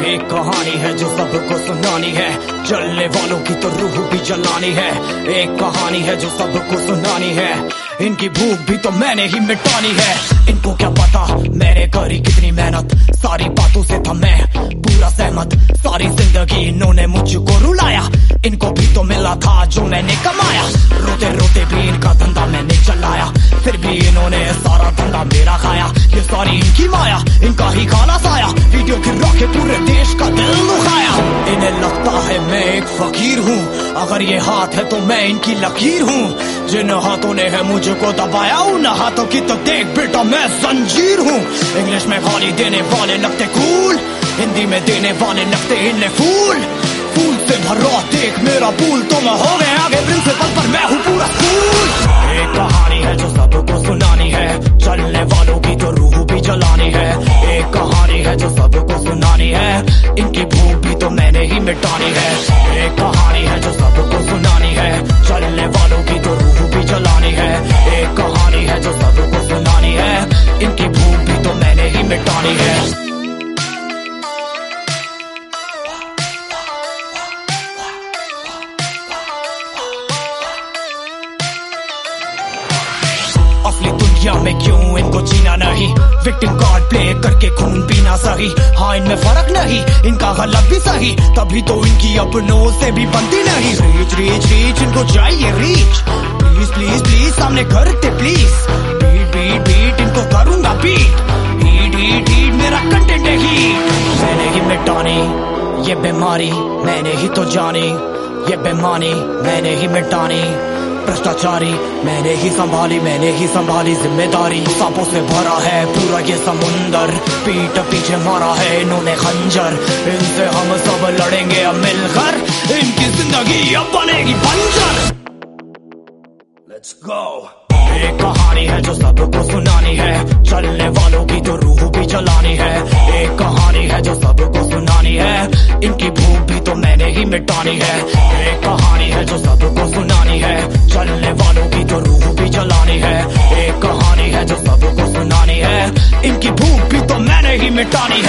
एक कहानी है जो सबको सुनानी है, जलने वालों की तो रूह भी जलानी है। एक कहानी है जो सबको सुनानी है, इनकी भूख भी तो मैंने ही मिटानी है। इनको क्या पता मैंने करी कितनी मेहनत, सारी बातों से था मैं पूरा सहमत। सारी जिंदगी इन्होंने मुझको रुलाया, इनको भी तो मिला था जो मैंने कमाया। रोते रोते भी इनका धंधा मैंने चलाया, फिर भी इन्होंने सारा धंधा मेरा खाया। ये सारी इनकी माया, इनका ही खाना साया, वीडियो गिरा के पूरे देश का दिल दुखाया। इन्हें लगता है मैं एक फकीर हूँ, अगर ये हाथ है तो मैं इनकी लकीर हूँ। जिन हाथों ने है मुझको दबाया, उन हाथों की तो देख बेटा मैं जंजीर हूँ। इंग्लिश में गाली देने वाले लगते कूल, हिंदी में देने वाले लगते इन्हें फूल। फूल से भरा देख मेरा पूल, तो मैं हो गया आगे प्रिंसिपल पर मैं हूँ पूरा स्कूल। एक कहानी है जो सबको सुनानी है, चलने वालों की तो रूह भी जलानी है। एक कहानी है जो सबको सुनानी है, इनकी भूख भी तो मैंने ही मिटानी है। एक कहानी है जो सबको सुनानी है, चलने वालों की तो रूह भी जलानी है। एक कहानी है जो सबको सुनानी है, इनकी भूख भी तो मैंने ही मिटानी है। असली दुनिया में क्यों इनको जीना नहीं, विक्टिम कार्ड प्ले करके खून पीना सही। हाँ इनमें फर्क नहीं, इनका गलत भी सही, तभी तो इनकी अपनों से भी बनती नहीं। रीच रीच रीच इनको चाहिए रीच, प्लीज प्लीज प्लीज सामने करते प्लीज। बीट बीट बीट इनको करूंगा बीट, हीट हीट हीट मेरा कंटेंट है हीट। मैंने ही मिटानी ये बीमारी, मैंने ही तो जानी ये बेमानी, मैंने ही मिटानी भ्रष्टाचारी। मैंने ही संभाली जिम्मेदारी। सांपों से भरा है पूरा ये समुंदर, पीठ पीछे मारा है इन्होंने खंजर। इनसे हम सब लड़ेंगे अब मिलकर, इनकी जिंदगी अब बनेगी बंजर। Let's go. एक कहानी है जो सबको सुनानी है, चलने वालों की तो रूह भी जलानी है। एक कहानी है जो सबको सुनानी है, इनकी भूख भी तो मैंने ही मिटानी है। एक कहानी है जो सबको सुनानी है, चलने वालों की तो रूह भी जलानी है। एक कहानी है जो सबको सुनानी है, इनकी भूख भी तो मैंने ही मिटानी है।